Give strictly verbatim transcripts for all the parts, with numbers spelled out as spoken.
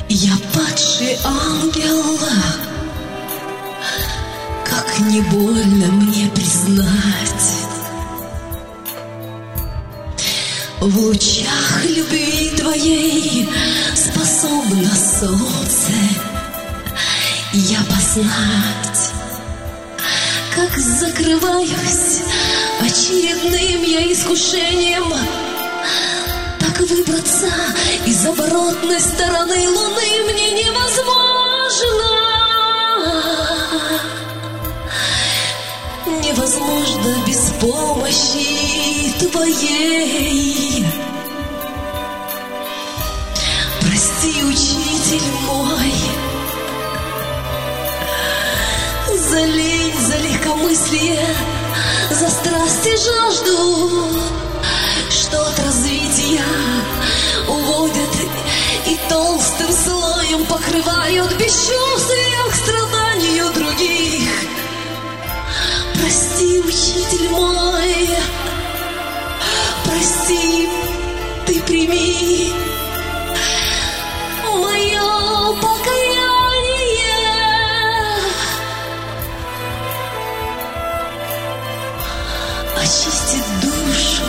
Я падший ангел, как не больно мне признать. В лучах любви твоей способно солнце я познать. Как закрываюсь очередным я искушением, так выбраться из оборотной стороны луны мне невозможно. Невозможно без помощи твоей. Прости, учитель мой, за лень, за легкомыслие, за страсть и жажду, что от развития уводят и толстым слоем покрывают бесчувствием к страданию других. Прости, учитель мой, прости, ты прими мое покаяние. Очистит душу.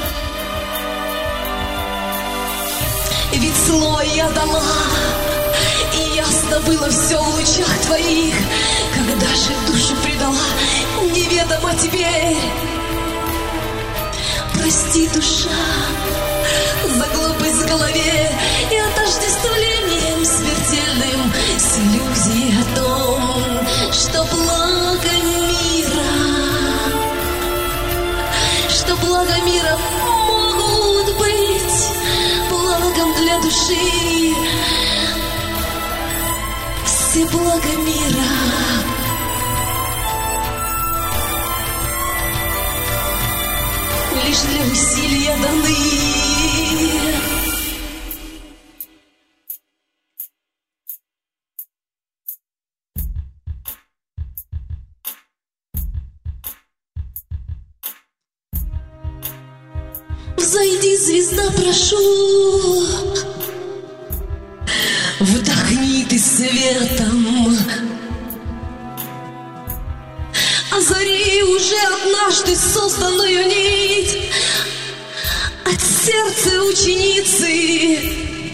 Ведь слой я дала, и ясно было все в лучах твоих. Когда же душу предала, неведомо теперь. Прости, душа, за глупость в голове и отождествлением смертельным с иллюзией о том, что благо мира, что благо мира могут быть благом для души. Все блага мира лишь для усилия даны. Взойди, звезда, прошу, вдохни ты светом, озари уже однажды созданную нить от сердца ученицы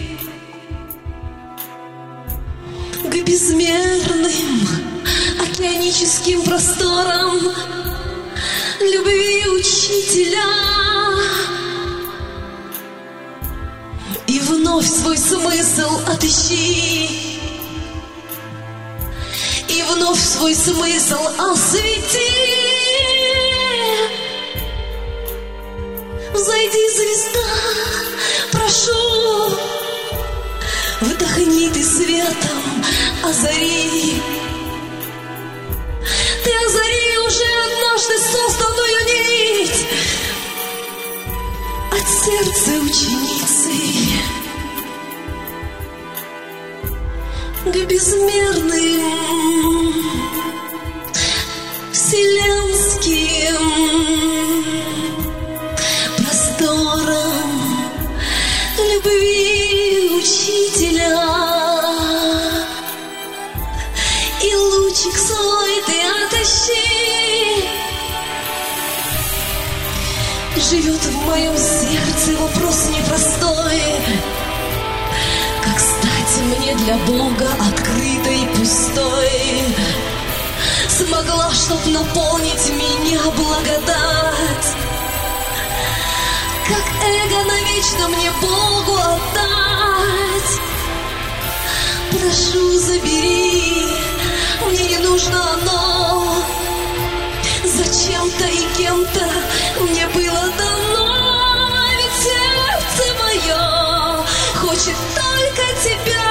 к безмерным океаническим просторам любви учителя. И вновь свой смысл отыщи, и вновь свой смысл освети. Взойди, звезда, прошу, вдохни ты светом, озари. Ты озари уже однажды созданную нить от сердца ученицы к безмерным вселенским просторам любви учителя. И лучик свой ты отыщи. Живет в моем сердце вопрос непростой: как стать мне для Бога открытой и пустой? Смогла, чтоб наполнить меня благодать, как эго навечно мне Богу отдать. Прошу, забери, мне не нужно оно. Зачем-то и кем-то мне было дано, ведь сердце мое хочет только тебя.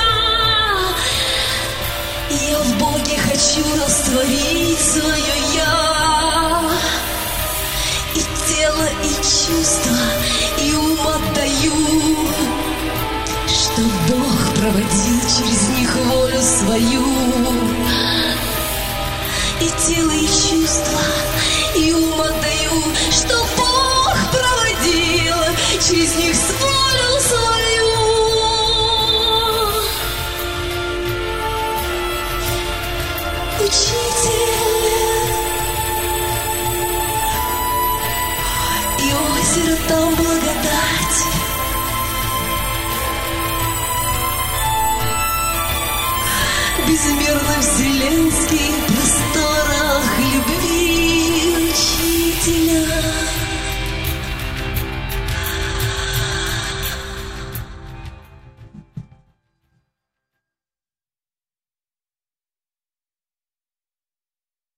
Я в Боге хочу растворить свое я, и тело, и чувства, и ум отдаю, чтоб Бог проводил через них волю свою. И тело, и чувства, и ум отдаю, чтоб Бог проводил через них волю свою. учитель, и озеро там благодать. Безмерно вселенских просторах любви учителя.